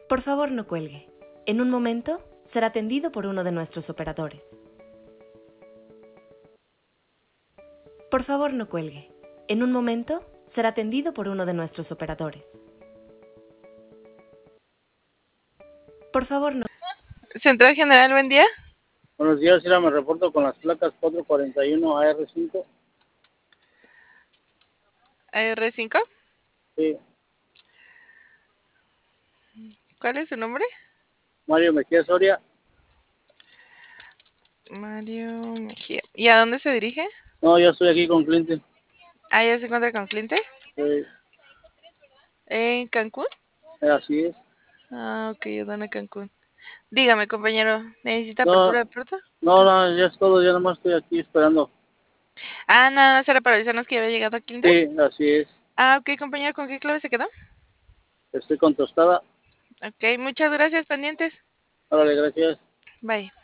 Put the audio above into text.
Por favor, no cuelgue. En un momento será atendido por uno de nuestros operadores. Por favor, no cuelgue. En un momento será atendido por uno de nuestros operadores. Por favor, no. Central General, buen día. Buenos días, Ira, me reporto con las placas 441 AR5. AR5. Sí, ¿Cuál es su nombre? Mario Mejía Soria. Mario Mejía. ¿Y a dónde se dirige? No, ya estoy aquí con cliente. Ah, ya se encuentra con cliente. ¿En Cancún? Así es. Ah, ok, Adana Cancún. Dígame, compañero, ¿necesita No, apertura de puerta? no, ya es todo, ya nomás estoy aquí esperando. Ah, nada más era para avisarnos que había llegado cliente. Sí, así es. Ah, ok, compañero, ¿con qué clave se quedó? Estoy con tostada. Ok, muchas gracias, pendientes. Órale, gracias. Bye.